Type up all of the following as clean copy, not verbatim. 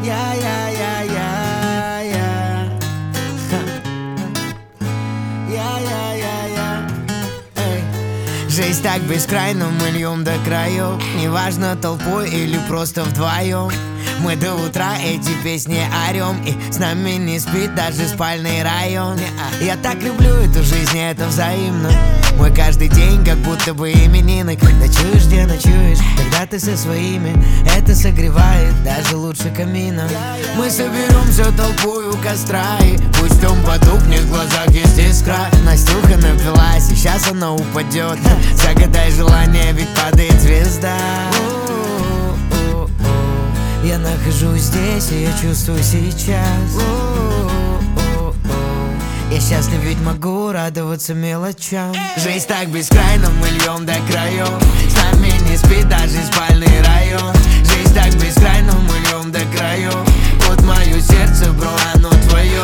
Жизнь так бескрайна, мы льем до краев. Неважно, толпой или просто вдвоем. Мы до утра эти песни орем, и с нами не спит даже спальный район. Я так люблю эту жизнь, это взаимно. Мой каждый день как будто бы именинник. Ночуешь, где ночуешь, когда ты со своими. Это согревает даже лучше камина. Мы соберем всю толпу у костра, и пусть он потухнет, в глазах есть искра. Настюха напилась, и сейчас она упадет. Загадай желание, ведь падает звезда. Я нахожусь здесь, и я чувствую сейчас. Я счастлив, ведь могу радоваться мелочам. Жизнь так бескрайна, мы льем до краев. С нами не спит даже спальный район. Жизнь так бескрайна, мы льем до краев. Вот мое сердце, бро, оно твое.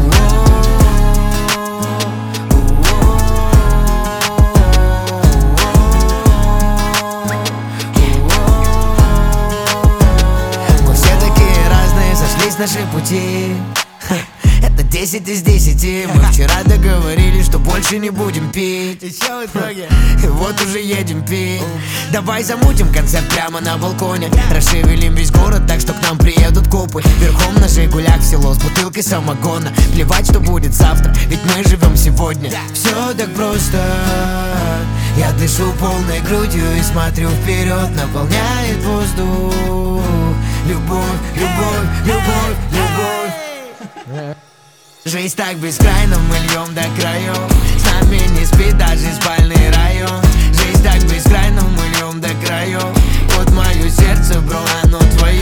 Наши пути это 10 из 10. Мы вчера договорились, что больше не будем пить. И чё в итоге? Вот уже едем пить. Давай замутим концерт прямо на балконе. Расшевелим весь город так, что к нам приедут копы. Верхом на Жигулях в село с бутылкой самогона. Плевать, что будет завтра, ведь мы живем сегодня. Все так просто. Я дышу полной грудью и смотрю вперед. Наполняет воздух любовь, любовь, любовь, любовь. Жизнь так бескрайна, мы льем до краев. С нами не спит даже спальный район. Жизнь так бескрайна, мы льем до краев. Вот мое сердце, бро, оно твое.